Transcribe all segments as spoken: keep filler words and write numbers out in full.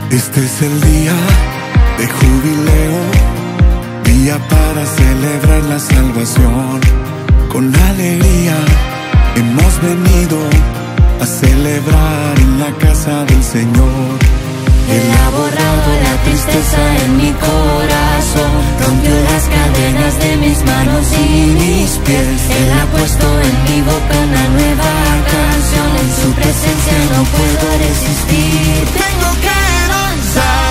Este es el día de jubileo, día para celebrar la salvación. Con alegría hemos venido a celebrar en la casa del Señor. Él ha borrado la tristeza en mi corazón, rompió las cadenas de mis manos y mis pies. Él ha puesto en mi boca una nueva canción, en su presencia no puedo resistir. Tengo que danzar.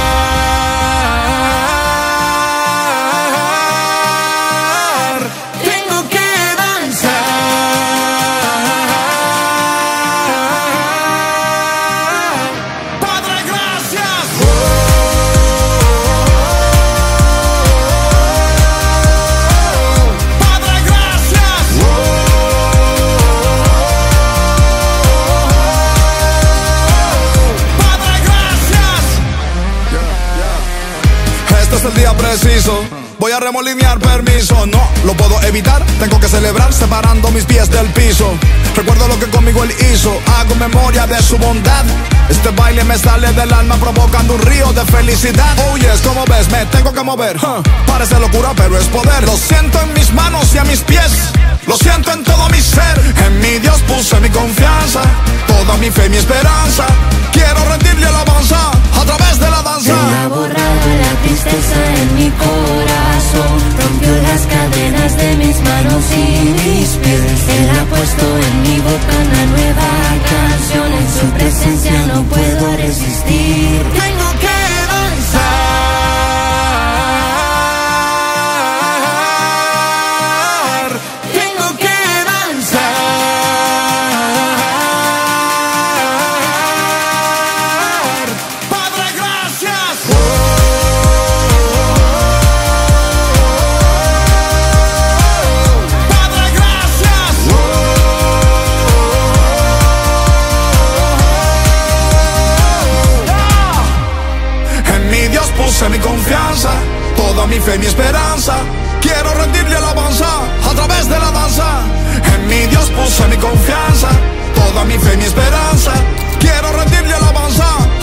El día preciso, voy a remolinear permiso. No lo puedo evitar, tengo que celebrar separando mis pies del piso. Recuerdo lo que conmigo él hizo, hago memoria de su bondad. Este baile me sale del alma provocando un río de felicidad. Oh yes, como ves, me tengo que mover, huh. Parece locura pero es poder. Lo siento en mis manos y a mis pies, lo siento en todo mi ser. En mi Dios puse mi confianza, toda mi fe y mi esperanza. Quiero rendirle alabanza a través de la danza. Él ha borrado la tristeza en mi corazón, rompió las cadenas de mis manos y mis pies. Él ha puesto en mi boca una nueva canción, en su presencia no puedo resistir. Tengo que danzar. Puse mi confianza, toda mi fe y mi esperanza. Quiero rendirle alabanza a través de la danza. En mi Dios puse mi confianza, toda mi fe y mi esperanza. Quiero rendirle alabanza